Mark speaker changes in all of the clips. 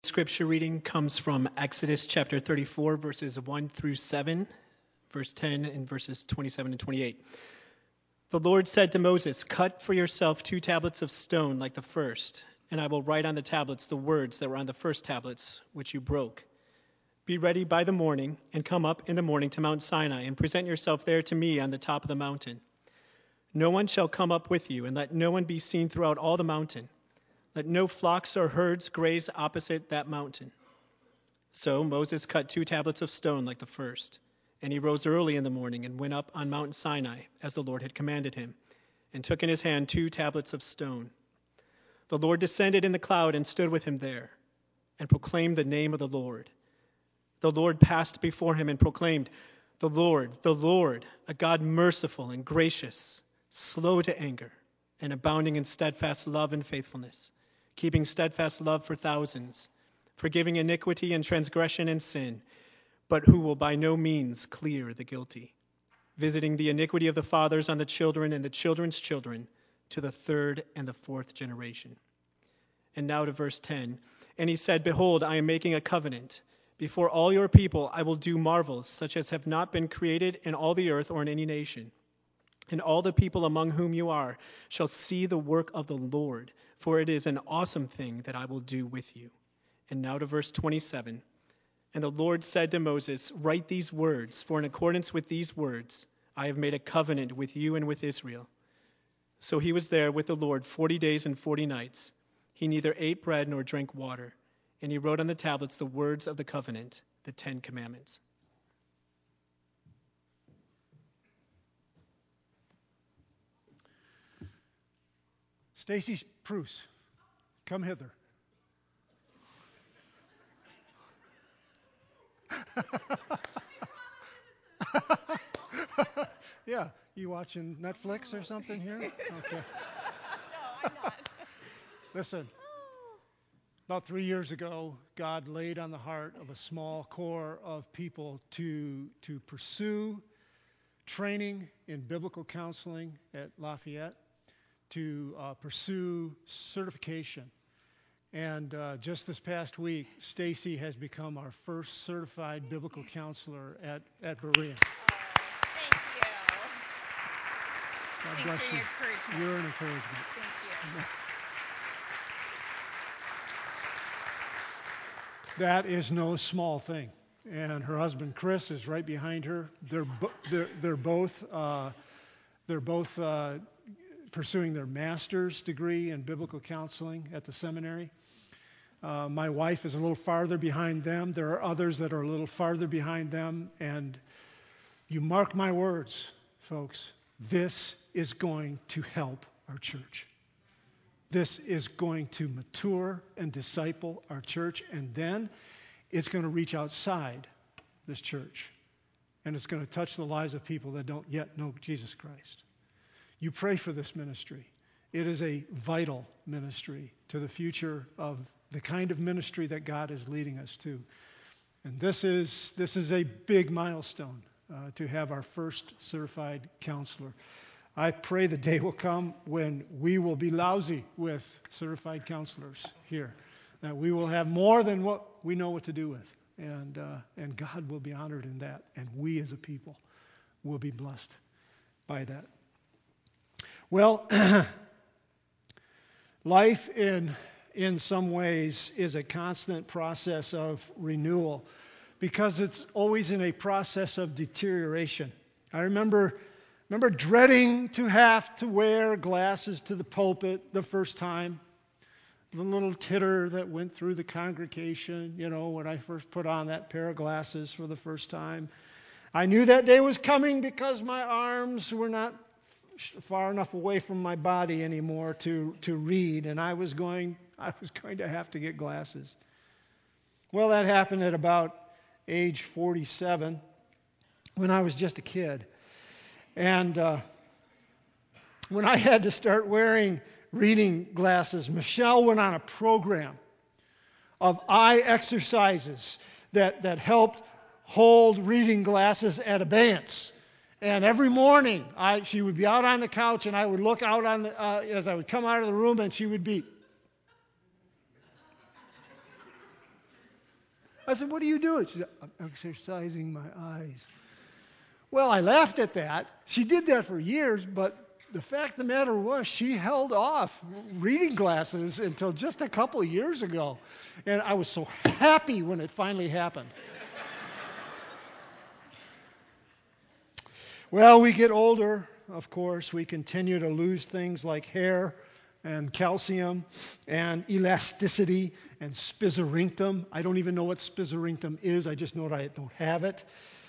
Speaker 1: scripture reading comes from Exodus chapter 34, verses 1 through 7, verse 10, and verses 27 and 28. The Lord said to Moses, "Cut for yourself 2 tablets of stone like the first, and I will write on the tablets the words that were on the first tablets, which you broke. Be ready by the morning, and come up in the morning to Mount Sinai, and present yourself there to me on the top of the mountain. No one shall come up with you, and let no one be seen throughout all the mountain. Let no flocks or herds graze opposite that mountain." So Moses cut 2 tablets of stone like the first. And he rose early in the morning and went up on Mount Sinai, as the Lord had commanded him, and took in his hand 2 tablets of stone. The Lord descended in the cloud and stood with him there, and proclaimed the name of the Lord. The Lord passed before him and proclaimed, the Lord, a God merciful and gracious, slow to anger, and abounding in steadfast love and faithfulness, keeping steadfast love for thousands, forgiving iniquity and transgression and sin, but who will by no means clear the guilty, visiting the iniquity of the fathers on the children and the children's children to the 3rd and the 4th generation. And now to verse 10. And he said, "Behold, I am making a covenant. Before all your people I will do marvels, such as have not been created in all the earth or in any nation. And all the people among whom you are shall see the work of the Lord, for it is an awesome thing that I will do with you." And now to verse 27. And the Lord said to Moses, "Write these words, for in accordance with these words I have made a covenant with you and with Israel." So he was there with the Lord 40 days and 40 nights. He neither ate bread nor drank water. And he wrote on the tablets the words of the covenant, the 10 Commandments.
Speaker 2: Stacy Pruce, come hither. Yeah, you watching Netflix or something here? Okay.
Speaker 3: No, I'm not.
Speaker 2: Listen, about 3 years ago, God laid on the heart of a small core of people to pursue training in biblical counseling at Lafayette, to pursue certification. And just this past week, Stacy has become our first certified biblical counselor at Berean.
Speaker 3: Thank you.
Speaker 2: God
Speaker 3: Thanks
Speaker 2: bless
Speaker 3: for
Speaker 2: you.
Speaker 3: your encouragement.
Speaker 2: You're an encouragement.
Speaker 3: Thank you.
Speaker 2: That is no small thing. And her husband Chris is right behind her. They're both pursuing their master's degree in biblical counseling at the seminary. My wife is a little farther behind them. There are others that are a little farther behind them. And you mark my words, folks, this is going to help our church. This is going to mature and disciple our church, and then it's going to reach outside this church, and it's going to touch the lives of people that don't yet know Jesus Christ. You pray for this ministry. It is a vital ministry to the future of the kind of ministry that God is leading us to. And this is a big milestone to have our first certified counselor. I pray the day will come when we will be lousy with certified counselors here, that we will have more than what we know what to do with, and God will be honored in that, and we as a people will be blessed by that. Well, life in some ways is a constant process of renewal because it's always in a process of deterioration. I remember dreading to have to wear glasses to the pulpit the first time. The little titter that went through the congregation, when I first put on that pair of glasses for the first time. I knew that day was coming because my arms were not far enough away from my body anymore to read, and I was going to have to get glasses. Well, that happened at about age 47 when I was just a kid. And when I had to start wearing reading glasses, Michelle went on a program of eye exercises that helped hold reading glasses at abeyance. And every morning, she would be out on the couch, and I would look out on as I would come out of the room, and she would be. I said, what are you doing? She said, I'm exercising my eyes. Well, I laughed at that. She did that for years, but the fact of the matter was she held off reading glasses until just a couple of years ago. And I was so happy when it finally happened. Well, we get older, of course. We continue to lose things like hair and calcium and elasticity and spizzerinctum. I don't even know what spizzerinctum is. I just know that I don't have it.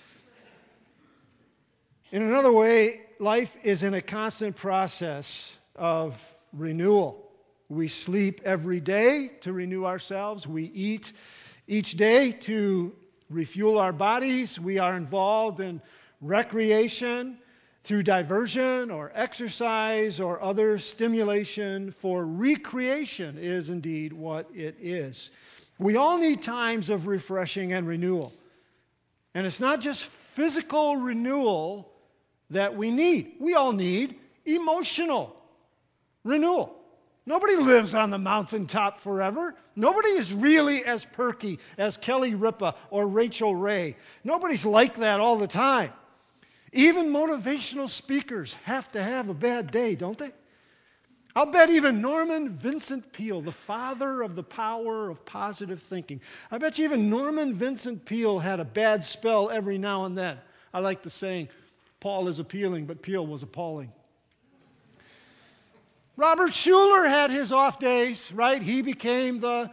Speaker 2: In another way, life is in a constant process of renewal. We sleep every day to renew ourselves. We eat each day to refuel our bodies. We are involved in recreation through diversion or exercise or other stimulation, for recreation is indeed what it is. We all need times of refreshing and renewal. And it's not just physical renewal that we need. We all need emotional renewal. Nobody lives on the mountaintop forever. Nobody is really as perky as Kelly Ripa or Rachel Ray. Nobody's like that all the time. Even motivational speakers have to have a bad day, don't they? I'll bet even Norman Vincent Peale, the father of the power of positive thinking, I bet you even Norman Vincent Peale had a bad spell every now and then. I like the saying, Paul is appealing, but Peale was appalling. Robert Schuller had his off days, right? He became the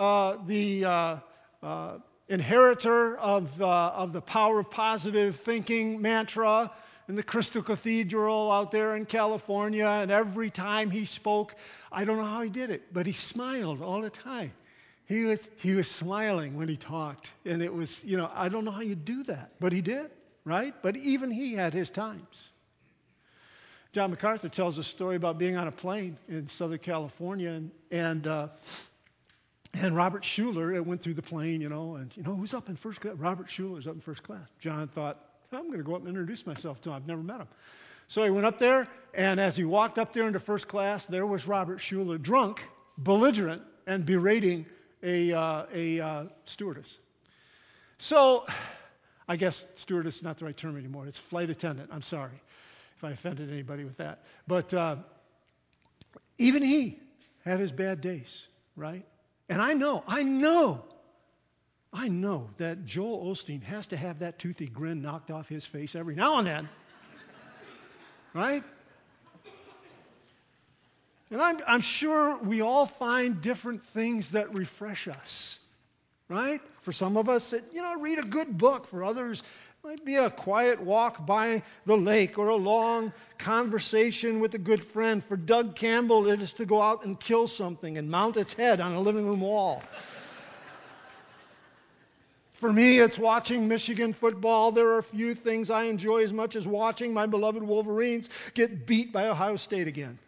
Speaker 2: inheritor of the power of positive thinking mantra in the Crystal Cathedral out there in California. And every time he spoke, I don't know how he did it, but he smiled all the time. He was smiling when he talked. And it was, I don't know how you do that, but he did, right? But even he had his times. John MacArthur tells a story about being on a plane in Southern California, and Robert Schuller went through the plane, and who's up in first class? Robert Schuller's up in first class. John thought, I'm going to go up and introduce myself to him. I've never met him. So he went up there, and as he walked up there into first class, there was Robert Schuller, drunk, belligerent, and berating a stewardess. So I guess stewardess is not the right term anymore. It's flight attendant. I'm sorry if I offended anybody with that. But even he had his bad days, right? And I know that Joel Osteen has to have that toothy grin knocked off his face every now and then, right? And I'm sure we all find different things that refresh us, right? For some of us, read a good book. For others, it might be a quiet walk by the lake or a long conversation with a good friend. For Doug Campbell, it is to go out and kill something and mount its head on a living room wall. For me, it's watching Michigan football. There are a few things I enjoy as much as watching my beloved Wolverines get beat by Ohio State again.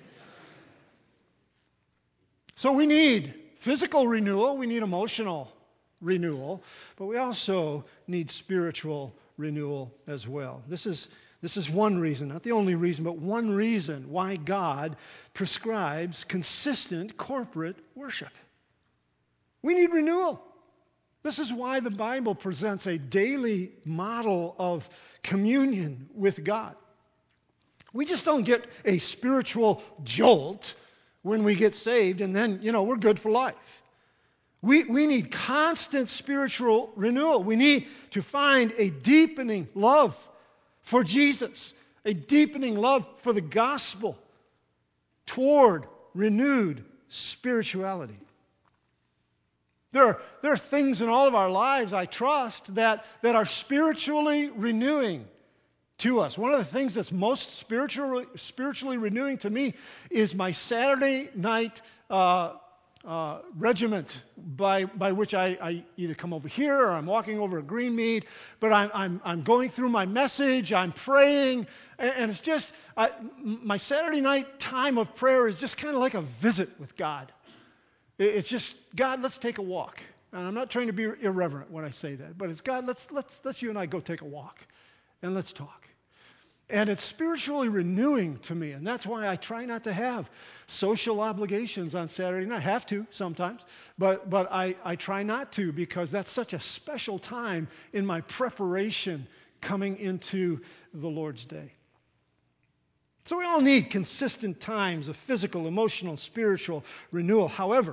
Speaker 2: So we need physical renewal, we need emotional renewal, but we also need spiritual renewal as well. This is one reason, not the only reason, but one reason why God prescribes consistent corporate worship. We need renewal. This is why the Bible presents a daily model of communion with God. We just don't get a spiritual jolt when we get saved and then, we're good for life. We need constant spiritual renewal. We need to find a deepening love for Jesus, a deepening love for the gospel toward renewed spirituality. There are things in all of our lives, I trust, that are spiritually renewing to us. One of the things that's most spiritually renewing to me is my Saturday night regiment, by which I either come over here or I'm walking over at Greenmead, but I'm going through my message, I'm praying, and it's just my Saturday night time of prayer is just kind of like a visit with God. It's just, God, let's take a walk. And I'm not trying to be irreverent when I say that, but it's, God, let's you and I go take a walk and let's talk. And it's spiritually renewing to me, and that's why I try not to have social obligations on Saturday night. I have to sometimes, but I try not to, because that's such a special time in my preparation coming into the Lord's Day. So we all need consistent times of physical, emotional, spiritual renewal. However,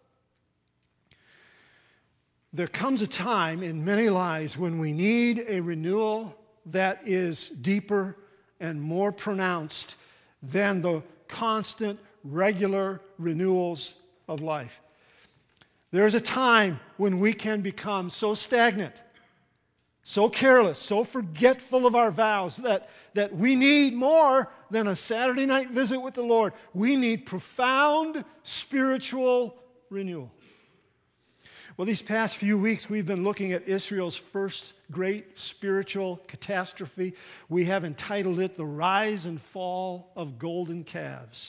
Speaker 2: there comes a time in many lives when we need a renewal that is deeper and more pronounced than the constant, regular renewals of life. There is a time when we can become so stagnant, so careless, so forgetful of our vows that we need more than a Saturday night visit with the Lord. We need profound spiritual renewal. Well, these past few weeks, we've been looking at Israel's first great spiritual catastrophe. We have entitled it The Rise and Fall of Golden Calves.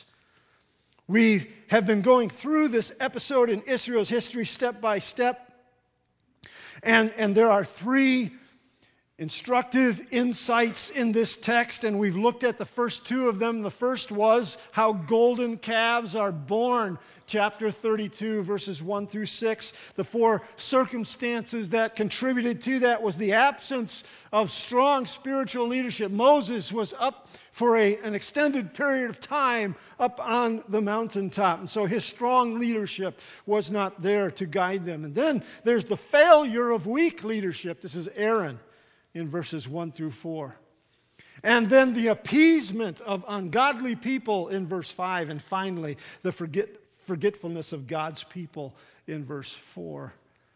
Speaker 2: We have been going through this episode in Israel's history step by step. And there are three instructive insights in this text, and we've looked at the first two of them. The first was how golden calves are born, chapter 32, verses 1 through 6. The four circumstances that contributed to that was the absence of strong spiritual leadership. Moses was up for an extended period of time up on the mountaintop, and so his strong leadership was not there to guide them. And then there's the failure of weak leadership. This is Aaron in verses 1 through 4. And then the appeasement of ungodly people in verse 5. And finally, the forgetfulness of God's people in verse 4.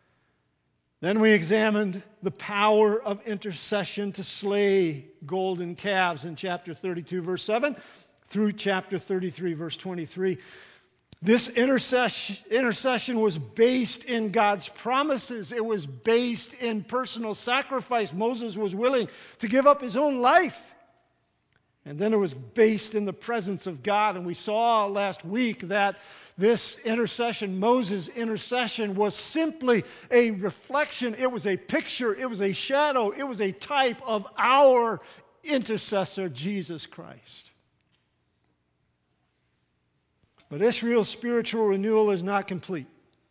Speaker 2: Then we examined the power of intercession to slay golden calves in chapter 32, verse 7, through chapter 33, verse 23. This intercession was based in God's promises. It was based in personal sacrifice. Moses was willing to give up his own life. And then it was based in the presence of God. And we saw last week that this intercession, Moses' intercession, was simply a reflection. It was a picture. It was a shadow. It was a type of our intercessor, Jesus Christ. But Israel's spiritual renewal is not complete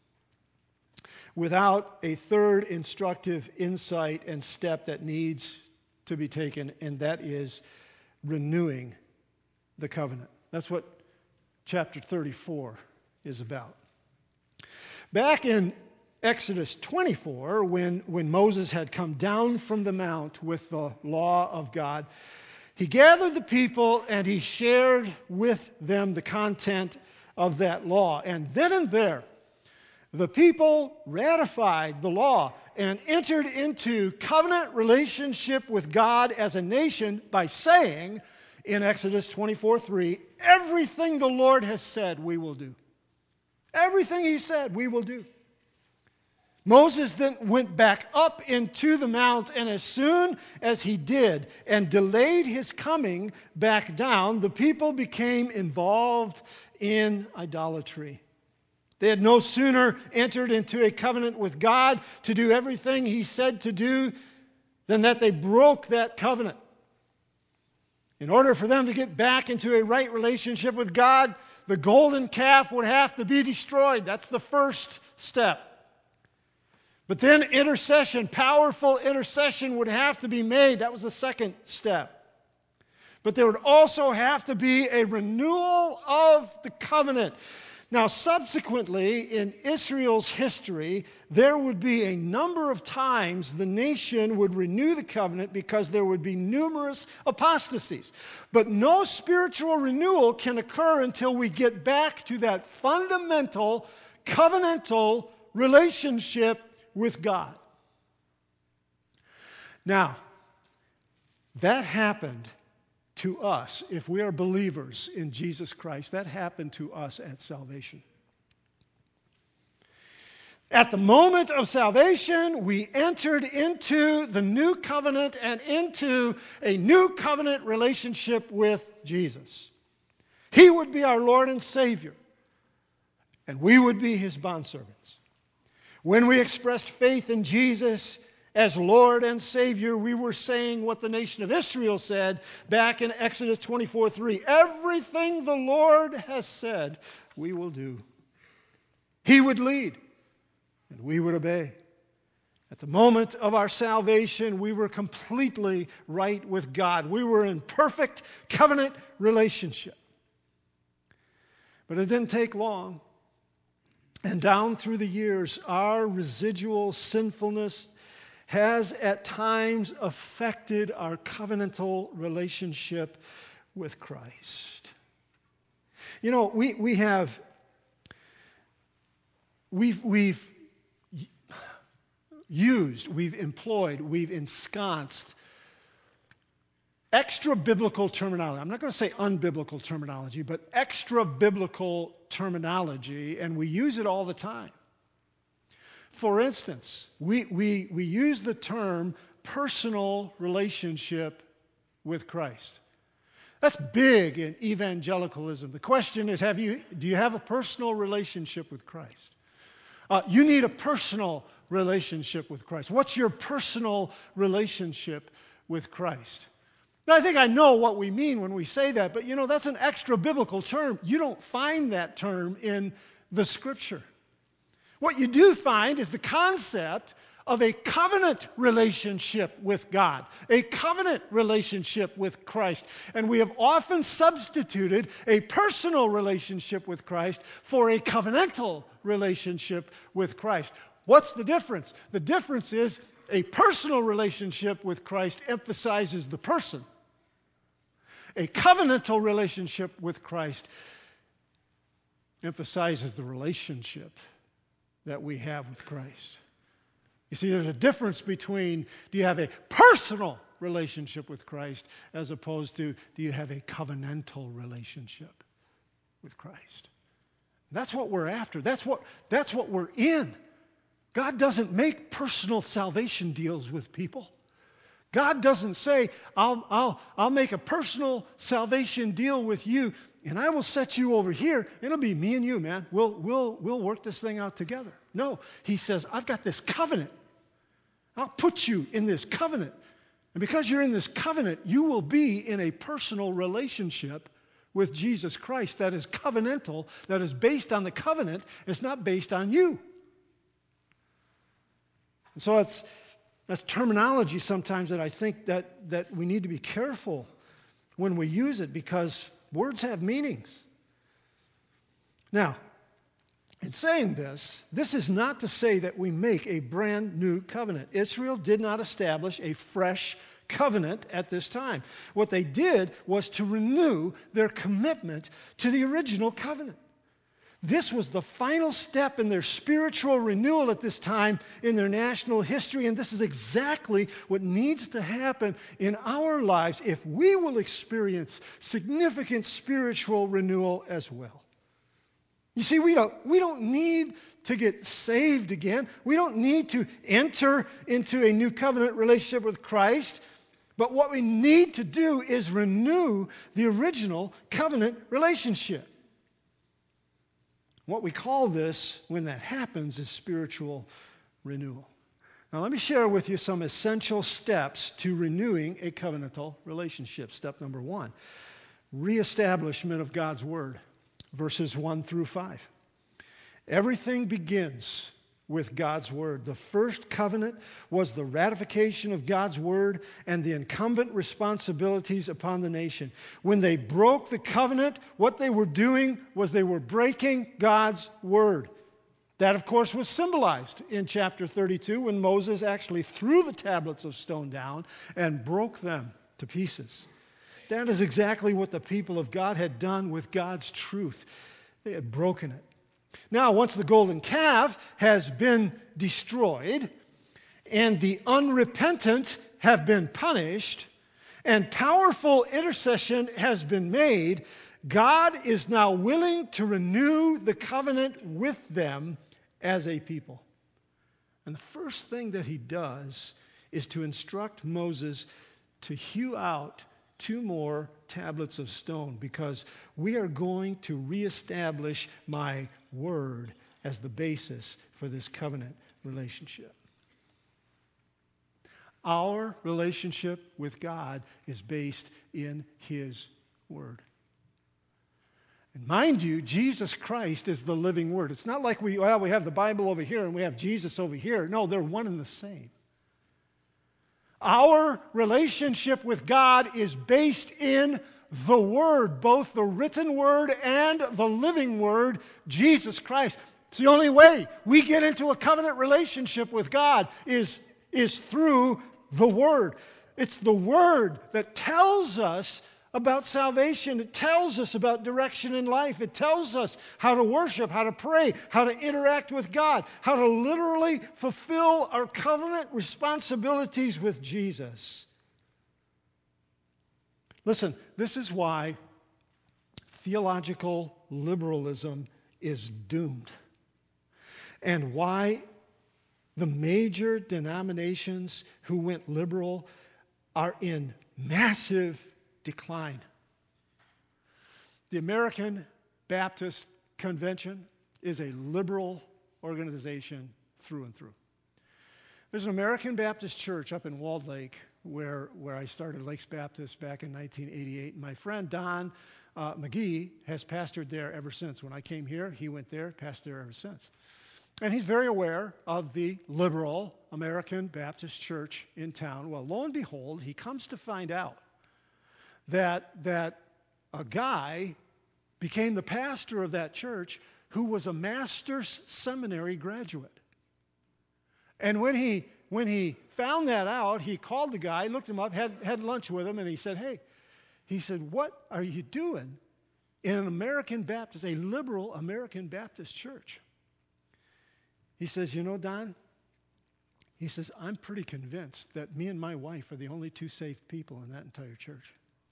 Speaker 2: without a third instructive insight and step that needs to be taken, and that is renewing the covenant. That's what chapter 34 is about. Back in Exodus 24, when Moses had come down from the mount with the law of God, he gathered the people and he shared with them the content of that law. And then and there, the people ratified the law and entered into covenant relationship with God as a nation by saying in Exodus 24:3, everything the Lord has said we will do. Everything he said we will do. Moses then went back up into the mount, and as soon as he did and delayed his coming back down, the people became involved in idolatry. They had no sooner entered into a covenant with God to do everything he said to do than that they broke that covenant. In order for them to get back into a right relationship with God, the golden calf would have to be destroyed. That's the first step. But then intercession, powerful intercession would have to be made. That was the second step. But there would also have to be a renewal of the covenant. Now, subsequently, in Israel's history, there would be a number of times the nation would renew the covenant because there would be numerous apostasies. But no spiritual renewal can occur until we get back to that fundamental covenantal relationship with God. Now, that happened to us, if we are believers in Jesus Christ, that happened to us at salvation. At the moment of salvation, we entered into the new covenant and into a new covenant relationship with Jesus. He would be our Lord and Savior, and we would be his bondservants. When we expressed faith in Jesus as Lord and Savior, we were saying what the nation of Israel said back in Exodus 24:3. Everything the Lord has said, we will do. He would lead, and we would obey. At the moment of our salvation, we were completely right with God. We were in perfect covenant relationship. But it didn't take long. And down through the years, our residual sinfulness has at times affected our covenantal relationship with Christ. You know, we've employed, we've ensconced extra biblical terminology. I'm not going to say unbiblical terminology, but extra biblical terminology, and we use it all the time. For instance, we use the term personal relationship with Christ. That's big in evangelicalism. The question is, do you have a personal relationship with Christ? You need a personal relationship with Christ. What's your personal relationship with Christ? Now, I think I know what we mean when we say that, but that's an extra biblical term. You don't find that term in the Scripture. What you do find is the concept of a covenant relationship with God, a covenant relationship with Christ. And we have often substituted a personal relationship with Christ for a covenantal relationship with Christ. What's the difference? The difference is a personal relationship with Christ emphasizes the person. A covenantal relationship with Christ emphasizes the relationship that we have with Christ. You see, there's a difference between do you have a personal relationship with Christ as opposed to do you have a covenantal relationship with Christ. That's what we're after. That's what we're in. God doesn't make personal salvation deals with people. God doesn't say, I'll make a personal salvation deal with you, and I will set you over here. It'll be me and you, man. We'll work this thing out together. No, He says, I've got this covenant. I'll put you in this covenant. And because you're in this covenant, you will be in a personal relationship with Jesus Christ that is covenantal, that is based on the covenant. It's not based on you. And so that's terminology sometimes that I think that we need to be careful when we use it because words have meanings. Now, in saying this is not to say that we make a brand new covenant. Israel did not establish a fresh covenant at this time. What they did was to renew their commitment to the original covenant. This was the final step in their spiritual renewal at this time in their national history, and this is exactly what needs to happen in our lives if we will experience significant spiritual renewal as well. You see, we don't need to get saved again. We don't need to enter into a new covenant relationship with Christ. But what we need to do is renew the original covenant relationship. What we call this, when that happens, is spiritual renewal. Now, let me share with you some essential steps to renewing a covenantal relationship. Step number 1, reestablishment of God's Word, verses 1 through 5. Everything begins with God's Word. The first covenant was the ratification of God's Word and the incumbent responsibilities upon the nation. When they broke the covenant, what they were doing was they were breaking God's Word. That, of course, was symbolized in chapter 32 when Moses actually threw the tablets of stone down and broke them to pieces. That is exactly what the people of God had done with God's truth. They had broken it. Now, once the golden calf has been destroyed and the unrepentant have been punished and powerful intercession has been made, God is now willing to renew the covenant with them as a people. And the first thing that He does is to instruct Moses to hew out 2 more tablets of stone because we are going to reestablish my word as the basis for this covenant relationship. Our relationship with God is based in His Word. And mind you, Jesus Christ is the living Word. It's not like we have the Bible over here and we have Jesus over here. No, they're one and the same. Our relationship with God is based in the Word, both the written Word and the living Word, Jesus Christ. It's the only way we get into a covenant relationship with God is through the Word. It's the Word that tells us about salvation. It tells us about direction in life. It tells us how to worship, how to pray, how to interact with God, how to literally fulfill our covenant responsibilities with Jesus. Listen, this is why theological liberalism is doomed, and why the major denominations who went liberal are in massive decline. The American Baptist Convention is a liberal organization through and through. There's an American Baptist church up in Walled Lake where I started, Lakes Baptist, back in 1988. My friend Don McGee has pastored there ever since. When I came here, he went there, pastored there ever since. And he's very aware of the liberal American Baptist church in town. Well, lo and behold, he comes to find out that a guy became the pastor of that church who was a master's seminary graduate. And when he found that out, he called the guy, looked him up, had lunch with him, and he said, hey, what are you doing in an American Baptist, a liberal American Baptist church? He says, you know, Don, he says, I'm pretty convinced that me and my wife are the only two saved people in that entire church.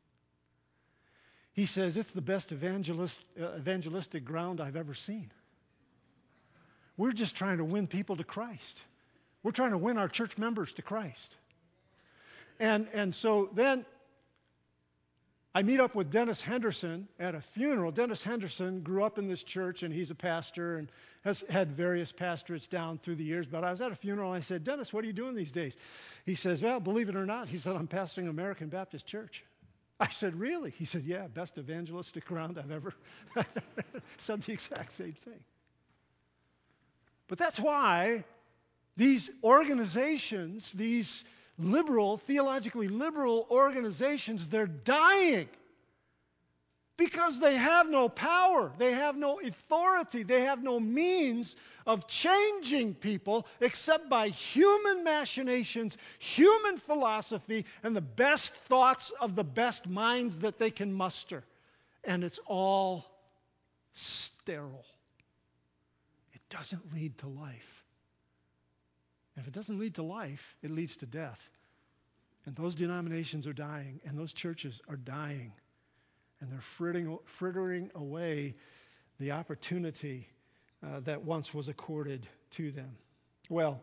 Speaker 2: He says, it's the best evangelistic ground I've ever seen. We're just trying to win people to Christ. We're trying to win our church members to Christ. And so then I meet up with Dennis Henderson at a funeral. Dennis Henderson grew up in this church, and he's a pastor and has had various pastorates down through the years. But I was at a funeral, and I said, Dennis, what are you doing these days? He says, well, believe it or not, he said, I'm pastoring American Baptist Church. I said, really? He said, yeah, best evangelistic ground I've ever said the exact same thing. But that's why these organizations, these theologically liberal organizations, they're dying because they have no power, they have no authority, they have no means of changing people except by human machinations, human philosophy, and the best thoughts of the best minds that they can muster. And it's all sterile. It doesn't lead to life. And if it doesn't lead to life, it leads to death. And those denominations are dying, and those churches are dying. And they're frittering away the opportunity that once was accorded to them. Well,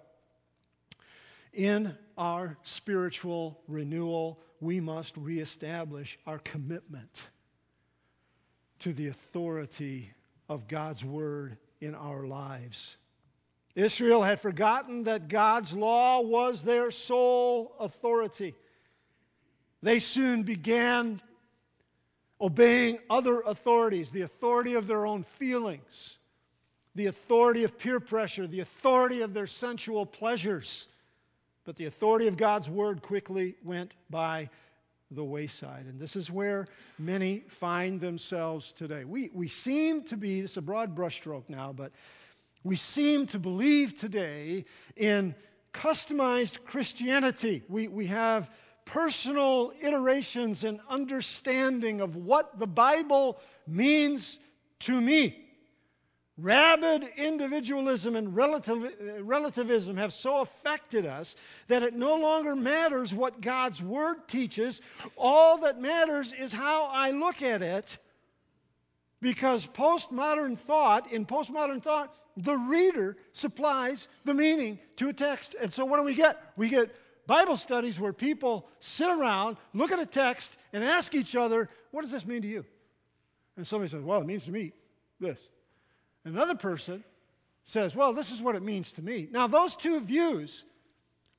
Speaker 2: in our spiritual renewal, we must reestablish our commitment to the authority of God's Word in our lives. Israel had forgotten that God's law was their sole authority. They soon began obeying other authorities, the authority of their own feelings, the authority of peer pressure, the authority of their sensual pleasures. But the authority of God's Word quickly went by the wayside. And this is where many find themselves today. We seem to be, this is a broad brushstroke now, but we seem to believe today in customized Christianity. We have personal iterations and understanding of what the Bible means to me. Rabid individualism and relativism have so affected us that it no longer matters what God's Word teaches. All that matters is how I look at it. Because in postmodern thought, the reader supplies the meaning to a text. And so what do we get? We get Bible studies where people sit around, look at a text, and ask each other, what does this mean to you? And somebody says, well, it means to me this. Another person says, well, this is what it means to me. Now, those two views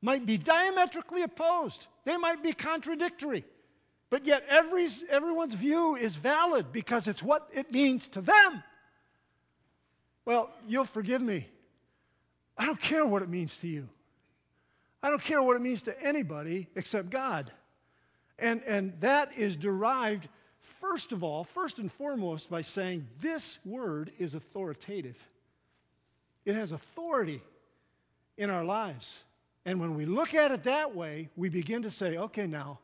Speaker 2: might be diametrically opposed. They might be contradictory. But yet everyone's view is valid because it's what it means to them. Well, you'll forgive me. I don't care what it means to you. I don't care what it means to anybody except God. And that is derived, first and foremost, by saying this word is authoritative. It has authority in our lives. And when we look at it that way, we begin to say, okay, now,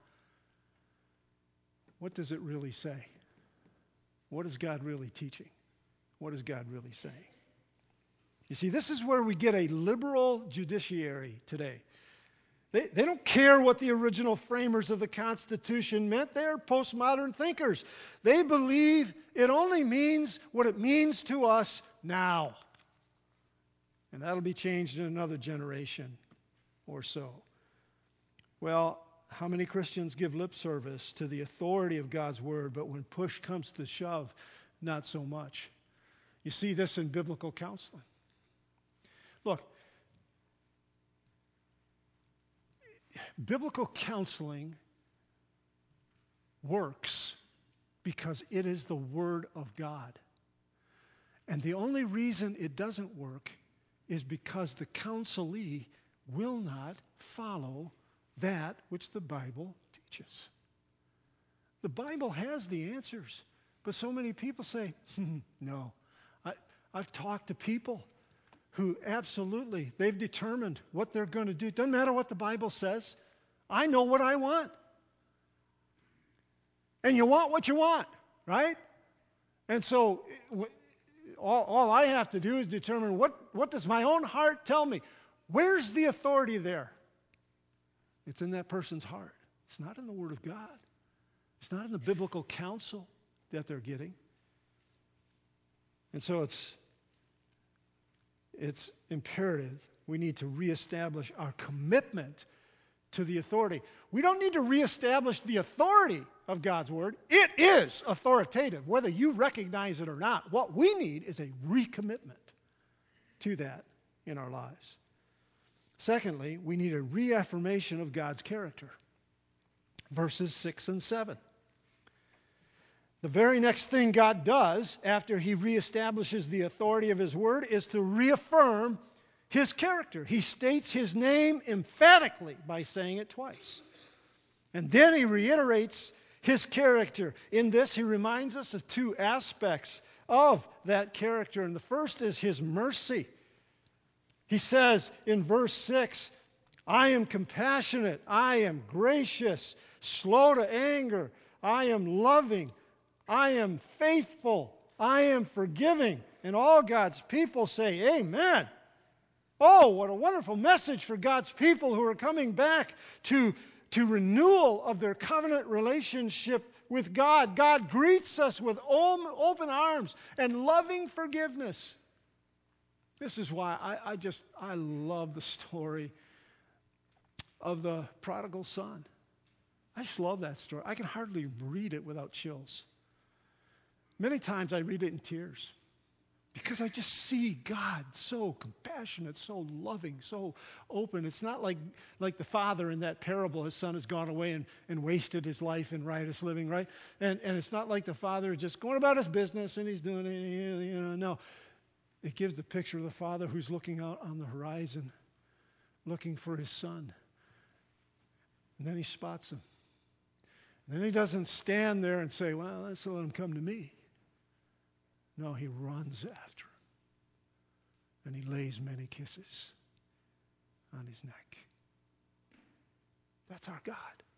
Speaker 2: what does it really say? What is God really teaching? What is God really saying? You see, this is where we get a liberal judiciary today. They don't care what the original framers of the Constitution meant. They're postmodern thinkers. They believe it only means what it means to us now. And that'll be changed in another generation or so. Well, how many Christians give lip service to the authority of God's Word, but when push comes to shove, not so much? You see this in biblical counseling. Look, biblical counseling works because it is the Word of God. And the only reason it doesn't work is because the counselee will not follow that which the Bible teaches. The Bible has the answers, but so many people say, no. I've talked to people who absolutely, they've determined what they're going to do. It doesn't matter what the Bible says. I know what I want. And you want what you want, right? And so all I have to do is determine what does my own heart tell me? Where's the authority there? It's in that person's heart. It's not in the Word of God. It's not in the biblical counsel that they're getting. And so it's imperative. We need to reestablish our commitment to the authority. We don't need to reestablish the authority of God's Word. It is authoritative, whether you recognize it or not. What we need is a recommitment to that in our lives. Secondly, we need a reaffirmation of God's character. Verses 6 and 7. The very next thing God does after He reestablishes the authority of His Word is to reaffirm His character. He states His name emphatically by saying it twice. And then He reiterates His character. In this, He reminds us of two aspects of that character. And the first is His mercy. He says in verse 6, I am compassionate, I am gracious, slow to anger, I am loving, I am faithful, I am forgiving. And all God's people say, amen. Oh, what a wonderful message for God's people who are coming back to renewal of their covenant relationship with God. God greets us with open arms and loving forgiveness. This is why I love the story of the prodigal son. I just love that story. I can hardly read it without chills. Many times I read it in tears because I just see God so compassionate, so loving, so open. It's not like the father in that parable. His son has gone away and wasted his life in riotous living, right? And it's not like the father is just going about his business and he's doing it, no. It gives the picture of the father who's looking out on the horizon, looking for his son. And then he spots him. And then he doesn't stand there and say, well, let's let him come to me. No, he runs after him. And he lays many kisses on his neck. That's our God.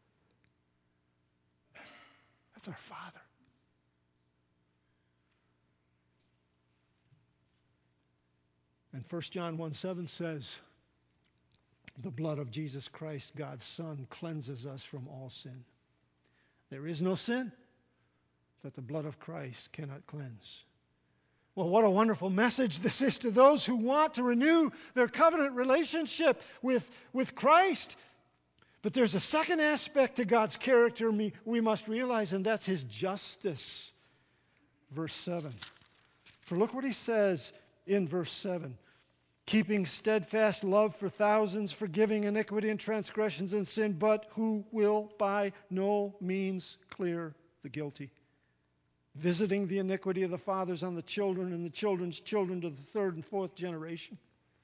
Speaker 2: That's our Father. And 1 John 1:7 says, the blood of Jesus Christ, God's Son, cleanses us from all sin. There is no sin that the blood of Christ cannot cleanse. Well, what a wonderful message this is to those who want to renew their covenant relationship with Christ. But there's a second aspect to God's character we must realize, and that's His justice. Verse 7. For look what He says in verse 7. keeping steadfast love for thousands, forgiving iniquity and transgressions and sin, but who will by no means clear the guilty, visiting the iniquity of the fathers on the children and the children's children to the third and fourth generation.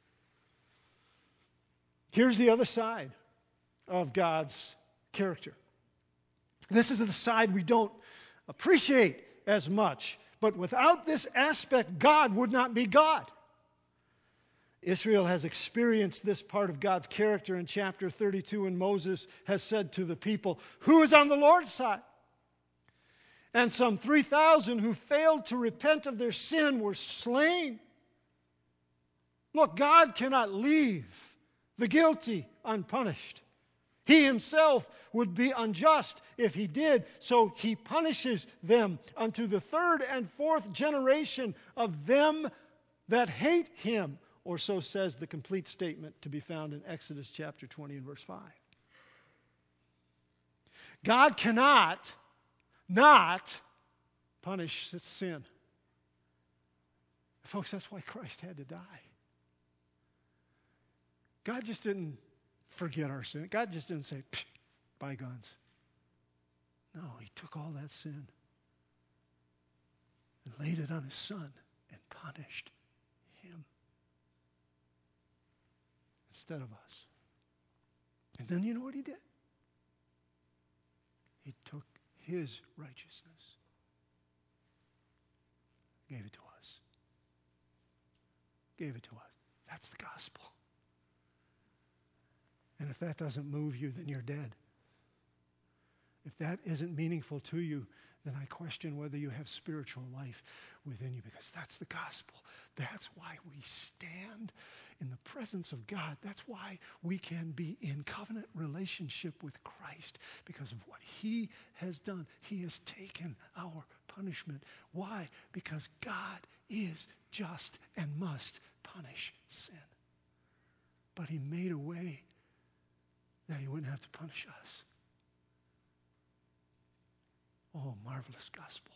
Speaker 2: Here's the other side of God's character. This is the side we don't appreciate as much. But without this aspect, God would not be God. Israel has experienced this part of God's character in chapter 32, and Moses has said to the people, "Who is on the Lord's side?" And some 3,000 who failed to repent of their sin were slain. Look, God cannot leave the guilty unpunished. He himself would be unjust if he did, so he punishes them unto the third and fourth generation of them that hate him. Or so says the complete statement to be found in Exodus chapter 20 and verse 5. God cannot not punish sin. Folks, that's why Christ had to die. God just didn't forget our sin. God just didn't say, bygones. No, he took all that sin and laid it on his Son and punished him instead of us. And then you know what he did? He took his righteousness, gave it to us. Gave it to us. That's the gospel. And if that doesn't move you, then you're dead. If that isn't meaningful to you, then I question whether you have spiritual life within you, because that's the gospel. That's why we stand in the presence of God. That's why we can be in covenant relationship with Christ, because of what he has done. He has taken our punishment. Why? Because God is just and must punish sin. But he made a way that he wouldn't have to punish us. Oh, marvelous gospel.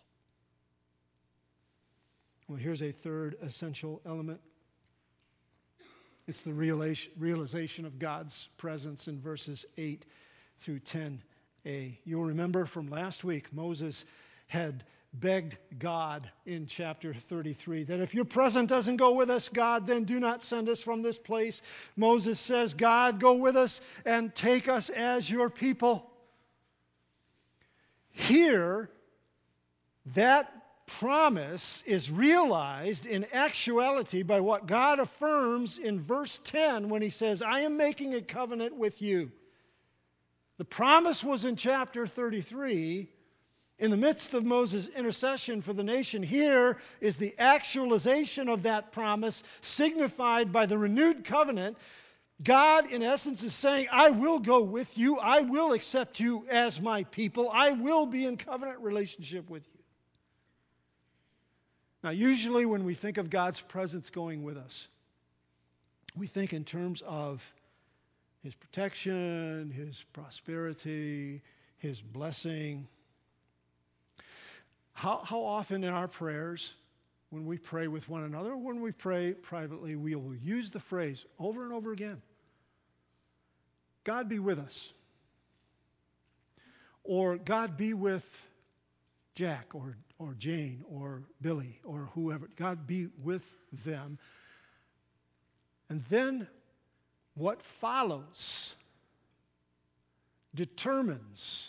Speaker 2: Well, here's a third essential element. It's the realization of God's presence in verses 8 through 10a. You'll remember from last week, Moses had begged God in chapter 33 that if your presence doesn't go with us, God, then do not send us from this place. Moses says, God, go with us and take us as your people. Here, that promise is realized in actuality by what God affirms in verse 10 when he says, I am making a covenant with you. The promise was in chapter 33. In the midst of Moses' intercession for the nation, here is the actualization of that promise signified by the renewed covenant. God, in essence, is saying, I will go with you. I will accept you as my people. I will be in covenant relationship with you. Now, usually when we think of God's presence going with us, we think in terms of his protection, his prosperity, his blessing. How often in our prayers, when we pray with one another, or when we pray privately, we will use the phrase over and over again, God be with us. Or God be with Jack or Jane or Billy or whoever. God be with them. And then what follows determines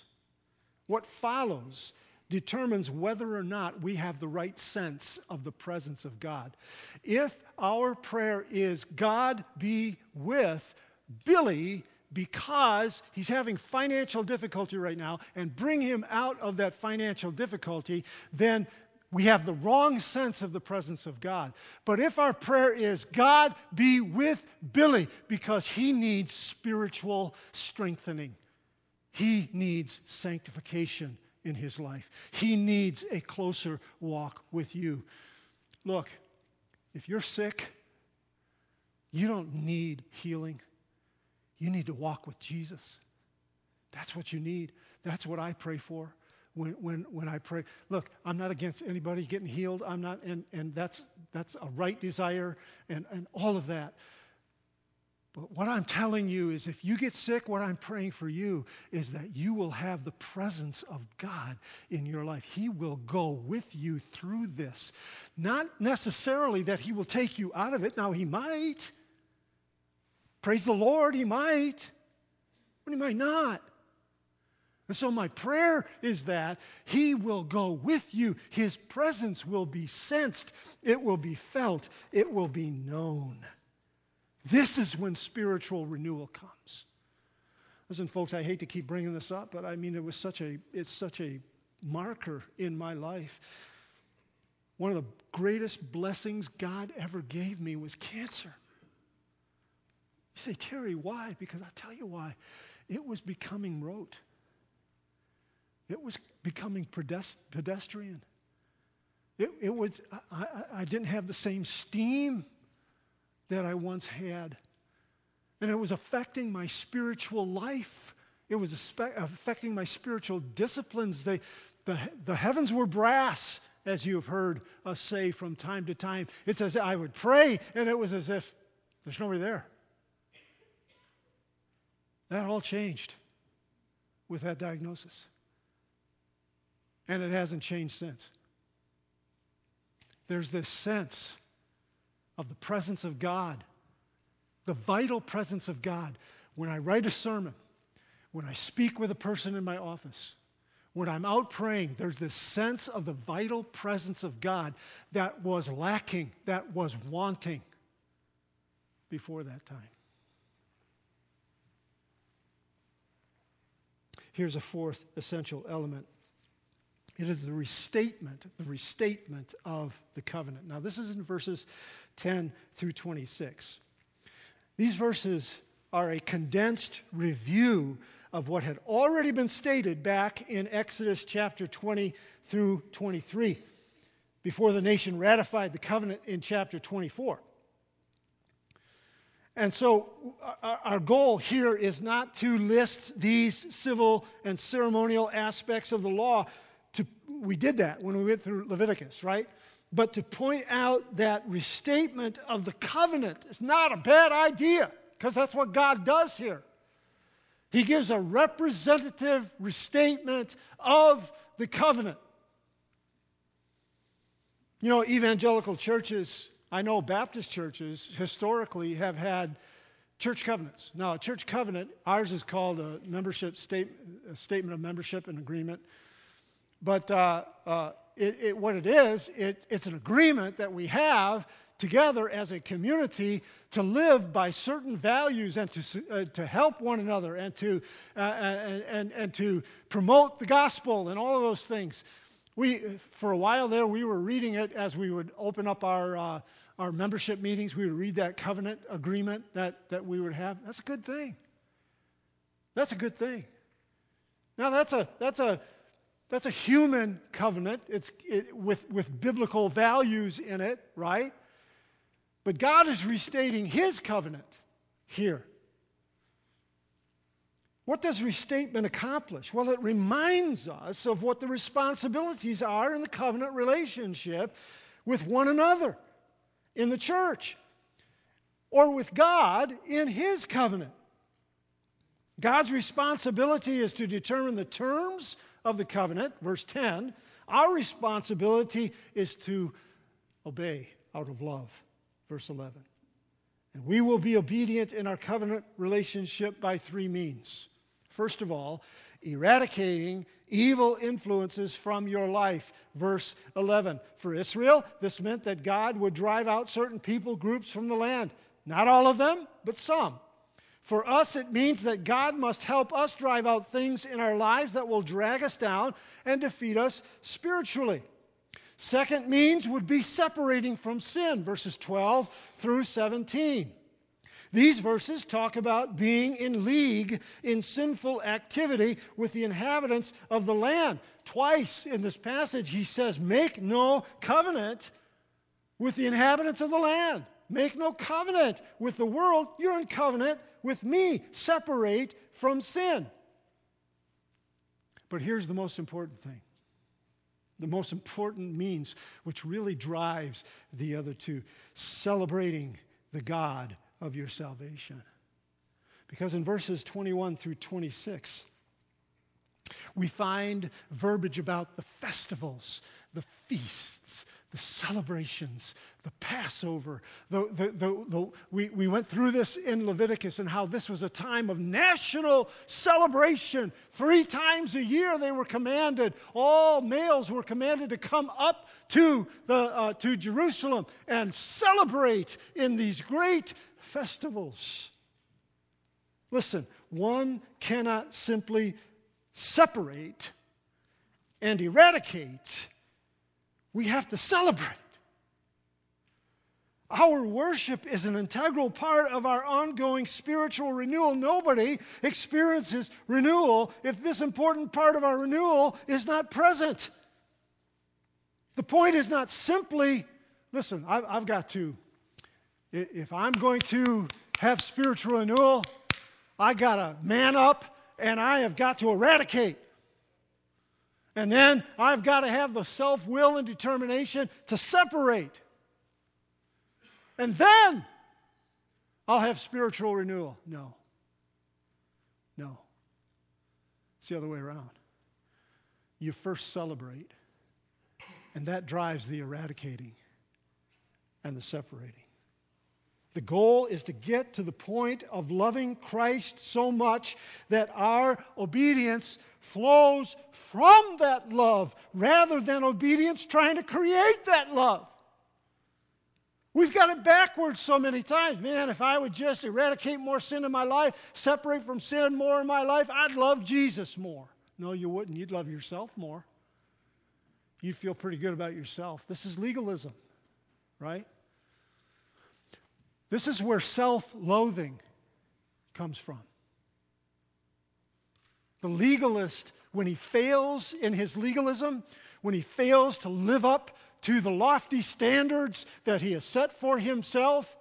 Speaker 2: whether or not we have the right sense of the presence of God. If our prayer is, God be with Billy because he's having financial difficulty right now, and bring him out of that financial difficulty, then we have the wrong sense of the presence of God. But if our prayer is, God be with Billy because he needs spiritual strengthening, he needs sanctification in his life, he needs a closer walk with you. Look, if you're sick, you don't need healing. You need to walk with Jesus. That's what you need. That's what I pray for when I pray. Look, I'm not against anybody getting healed. I'm not, and that's a right desire and all of that. But what I'm telling you is if you get sick, what I'm praying for you is that you will have the presence of God in your life. He will go with you through this. Not necessarily that he will take you out of it. Now, he might. Praise the Lord, he might. But he might not. And so my prayer is that he will go with you. His presence will be sensed. It will be felt. It will be known. This is when spiritual renewal comes. Listen, folks, I hate to keep bringing this up, but I mean, it's such a marker in my life. One of the greatest blessings God ever gave me was cancer. You say, Terry, why? Because I'll tell you why. It was becoming rote. It was becoming pedestrian. It was. I didn't have the same steam that I once had. And it was affecting my spiritual life. It was affecting my spiritual disciplines. The heavens were brass, as you have heard us say from time to time. It's as if I would pray, and it was as if there's nobody there. That all changed with that diagnosis. And it hasn't changed since. There's this sense of the presence of God, the vital presence of God. When I write a sermon, when I speak with a person in my office, when I'm out praying, there's this sense of the vital presence of God that was lacking, that was wanting before that time. Here's a fourth essential element. It is the restatement of the covenant. Now, this is in verses 10 through 26. These verses are a condensed review of what had already been stated back in Exodus chapter 20 through 23, before the nation ratified the covenant in chapter 24. And so our goal here is not to list these civil and ceremonial aspects of the law. We did that when we went through Leviticus, right? But to point out that restatement of the covenant is not a bad idea, because that's what God does here. He gives a representative restatement of the covenant. You know, evangelical churches, I know Baptist churches historically have had church covenants. Now, a church covenant, ours is called a statement of membership and agreement. But what it is, it's an agreement that we have together as a community to live by certain values and to help one another and to promote the gospel and all of those things. For a while there, we were reading it as we would open up our membership meetings. We would read that covenant agreement that we would have. That's a good thing. That's a good thing. Now, that's a human covenant. It's with biblical values in it, right? But God is restating His covenant here. What does restatement accomplish? Well, it reminds us of what the responsibilities are in the covenant relationship with one another in the church or with God in His covenant. God's responsibility is to determine the terms of the covenant, verse 10. Our responsibility is to obey out of love, verse 11. And we will be obedient in our covenant relationship by three means. First of all, eradicating evil influences from your life, verse 11. For Israel, this meant that God would drive out certain people groups from the land. Not all of them, but some. For us, it means that God must help us drive out things in our lives that will drag us down and defeat us spiritually. Second means would be separating from sin, verses 12 through 17. These verses talk about being in league in sinful activity with the inhabitants of the land. Twice in this passage, he says, make no covenant with the inhabitants of the land. Make no covenant with the world. You're in covenant with me. Separate from sin. But here's the most important thing. The most important means which really drives the other two. Celebrating the God of your salvation. Because in verses 21 through 26, we find verbiage about the festivals, the feasts, the celebrations, the Passover. We went through this in Leviticus and how this was a time of national celebration. 3 times a year they were commanded. All males were commanded to come up to Jerusalem and celebrate in these great festivals. Listen, one cannot simply separate and eradicate. We have to celebrate. Our worship is an integral part of our ongoing spiritual renewal. Nobody experiences renewal if this important part of our renewal is not present. The point is not simply, listen, I've got to, if I'm going to have spiritual renewal, I got to man up and I have got to eradicate. And then I've got to have the self-will and determination to separate. And then I'll have spiritual renewal. No. It's the other way around. You first celebrate, and that drives the eradicating and the separating. The goal is to get to the point of loving Christ so much that our obedience flows from that love rather than obedience trying to create that love. We've got it backwards so many times. Man, if I would just eradicate more sin in my life, separate from sin more in my life, I'd love Jesus more. No, you wouldn't. You'd love yourself more. You'd feel pretty good about yourself. This is legalism, right? This is where self-loathing comes from. The legalist, when he fails in his legalism, when he fails to live up to the lofty standards that he has set for himself,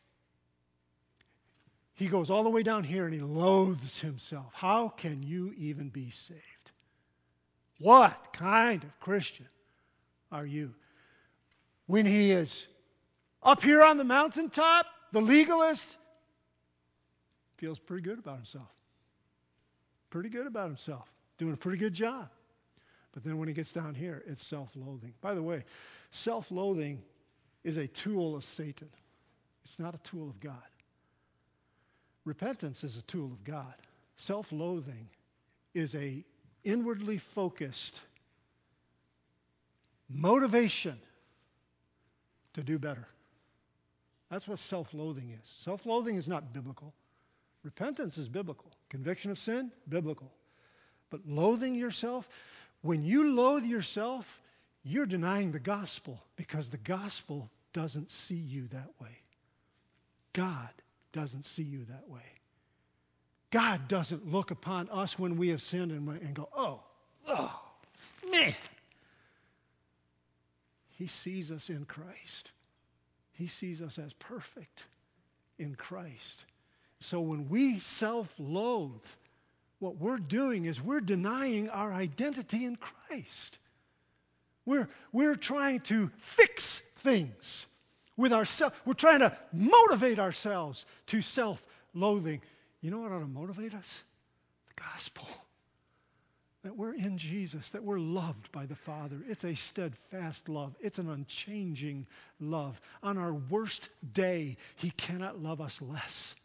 Speaker 2: he goes all the way down here and he loathes himself. How can you even be saved? What kind of Christian are you? When he is up here on the mountaintop, the legalist feels pretty good about himself. Pretty good about himself. Doing a pretty good job. But then when he gets down here, it's self-loathing. By the way, self-loathing is a tool of Satan. It's not a tool of God. Repentance is a tool of God. Self-loathing is a inwardly focused motivation to do better. That's what self-loathing is. Self-loathing is not biblical. Repentance is biblical. Conviction of sin, biblical. But loathing yourself, when you loathe yourself, you're denying the gospel because the gospel doesn't see you that way. God doesn't see you that way. God doesn't look upon us when we have sinned and go, oh, man. He sees us in Christ. He sees us as perfect in Christ. So when we self-loathe, what we're doing is we're denying our identity in Christ. We're trying to fix things with ourselves. We're trying to motivate ourselves to self-loathing. You know what ought to motivate us? The gospel. That we're in Jesus, that we're loved by the Father. It's a steadfast love. It's an unchanging love. On our worst day, He cannot love us less.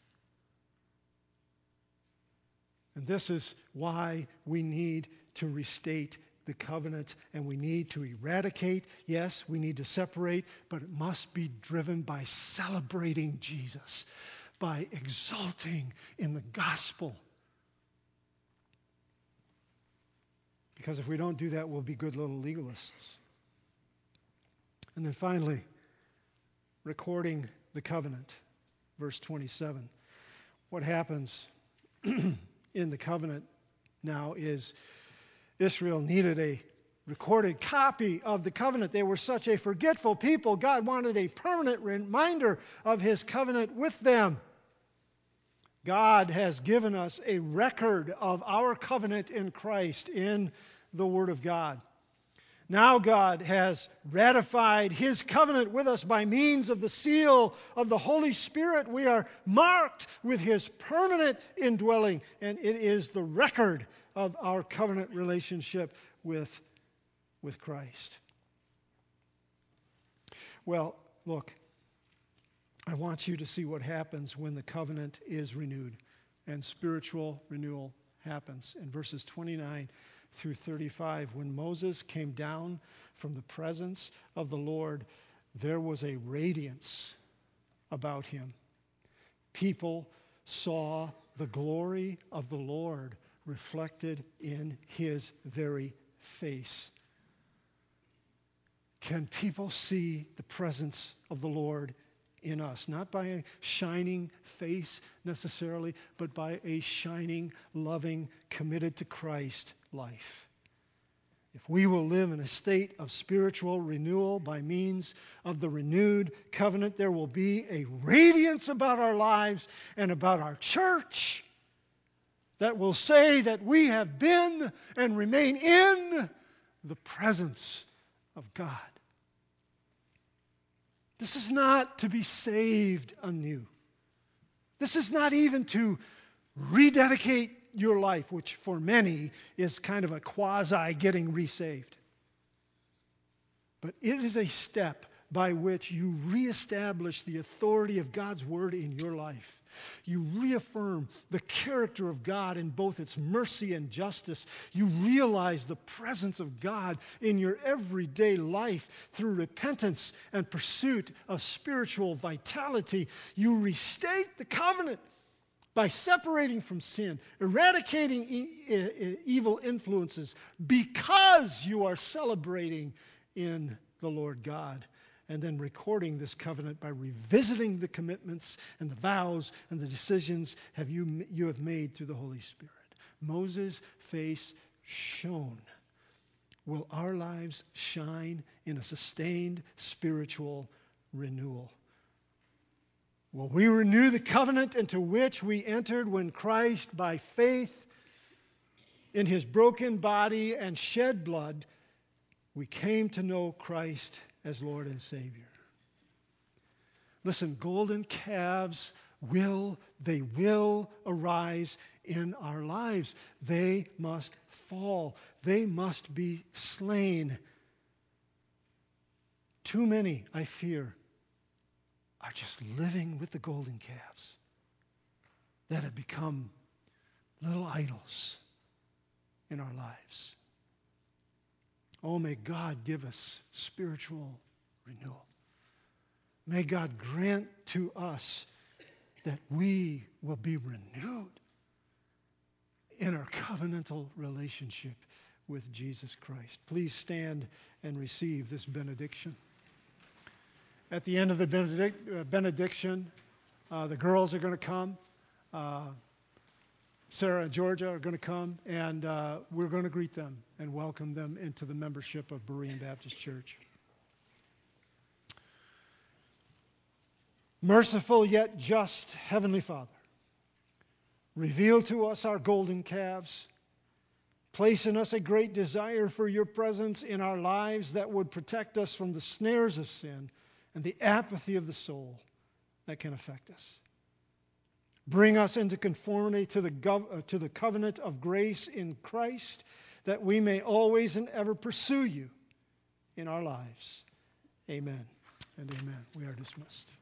Speaker 2: And this is why we need to restate the covenant and we need to eradicate. Yes, we need to separate, but it must be driven by celebrating Jesus, by exulting in the gospel. Because if we don't do that, we'll be good little legalists. And then finally, recording the covenant. Verse 27. What happens in the covenant now is Israel needed a recorded copy of the covenant. They were such a forgetful people. God wanted a permanent reminder of His covenant with them. God has given us a record of our covenant in Christ in the Word of God. Now God has ratified His covenant with us by means of the seal of the Holy Spirit. We are marked with His permanent indwelling, and it is the record of our covenant relationship with Christ. Well, look, I want you to see what happens when the covenant is renewed and spiritual renewal happens. In verses 29 through 35, when Moses came down from the presence of the Lord, there was a radiance about him. People saw the glory of the Lord reflected in his very face. Can people see the presence of the Lord in us? Not by a shining face necessarily, but by a shining, loving, committed to Christ life. If we will live in a state of spiritual renewal by means of the renewed covenant, there will be a radiance about our lives and about our church that will say that we have been and remain in the presence of God. This is not to be saved anew. This is not even to rededicate your life, which for many is kind of a quasi getting resaved. But it is a step by which you reestablish the authority of God's Word in your life. You reaffirm the character of God in both its mercy and justice. You realize the presence of God in your everyday life through repentance and pursuit of spiritual vitality. You restate the covenant by separating from sin, eradicating evil influences, because you are celebrating in the Lord God. And then recording this covenant by revisiting the commitments and the vows and the decisions you have made through the Holy Spirit. Moses' face shone. Will our lives shine in a sustained spiritual renewal? Will we renew the covenant into which we entered when Christ, by faith in His broken body and shed blood, we came to know Christ as Lord and Savior? Listen, golden calves will arise in our lives. They must fall. They must be slain. Too many, I fear, are just living with the golden calves that have become little idols in our lives. Oh, may God give us spiritual renewal. May God grant to us that we will be renewed in our covenantal relationship with Jesus Christ. Please stand and receive this benediction. At the end of the benediction, the girls are going to come. Sarah and Georgia are going to come, and we're going to greet them and welcome them into the membership of Berean Baptist Church. Merciful yet just Heavenly Father, reveal to us our golden calves. Place in us a great desire for your presence in our lives that would protect us from the snares of sin and the apathy of the soul that can affect us. Bring us into conformity to the covenant of grace in Christ, that we may always and ever pursue you in our lives. Amen and amen. We are dismissed.